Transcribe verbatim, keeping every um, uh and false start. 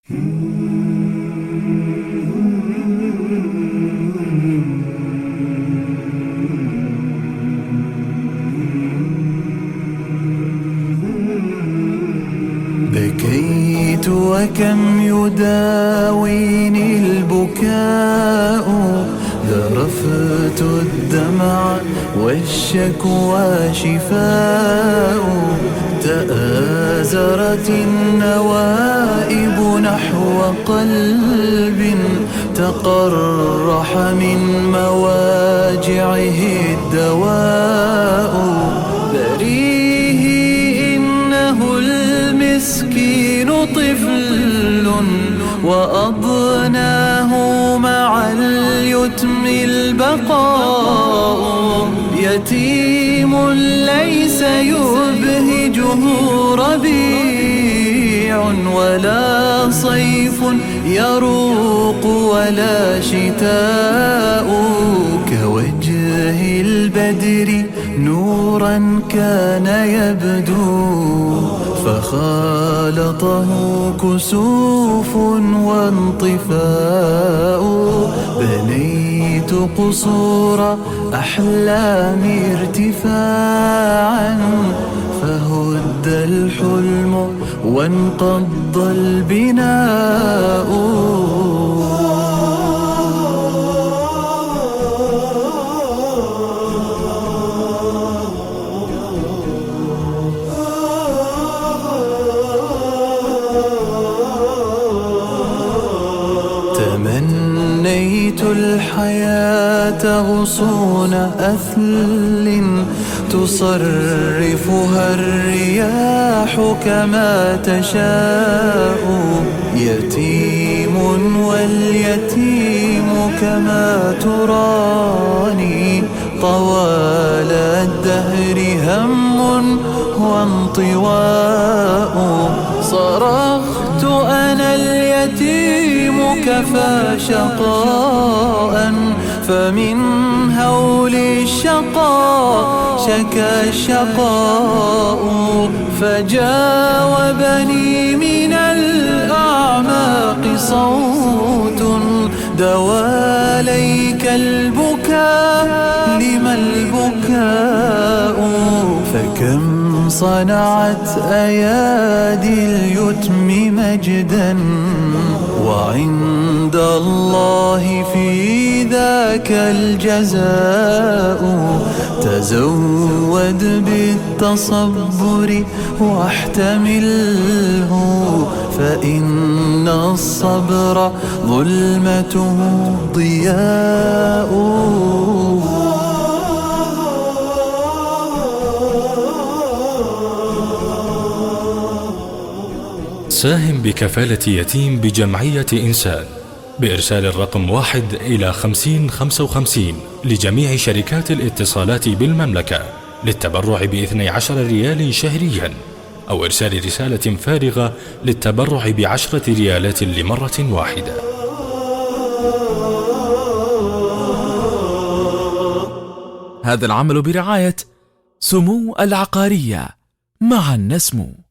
بكيت وكم يداويني البكاء، ذرفت الدمع والشكوى شفاء، تآزرت النوائب نحو قلب تقرح من مواجعه الدواء. بريه إنه المسكين طفل وأضناه مع اليتم البقاء، يتيم ليس يبهجه ربيع ولا صيف يروق ولا شتاء، كوجه البدر نورا كان يبدو فخالطه كسوف وانطفاء. بنيت قصور أحلامي ارتفاعا فهد الحلم وانقض البناء. تمنيت الحياة غصون أثل تصرفها الرياح كما تشاء، يتيم واليتيم كما تراني طوال الدهر هم وانطواء. صرخت أنا اليتيم كفى شقاء، فمن هول الشقاء شكى الشقاء، فجاوبني من الأعماق صوت دواليك البكاء لما البكاء. فكم صنعت أيادي اليتم مجدا وعند الله في ذاك الجزاء. تزود بالتصبر واحتمله فإن الصبر ظلمته ضياء. ساهم بكفالة يتيم بجمعية إنسان بإرسال الرقم واحد إلى خمسين خمسة وخمسين لجميع شركات الاتصالات بالمملكة للتبرع باثني عشر ريال شهريا، أو إرسال رسالة فارغة للتبرع بعشرة ريالات لمرة واحدة. هذا العمل برعاية سمو العقارية، معا نسمو.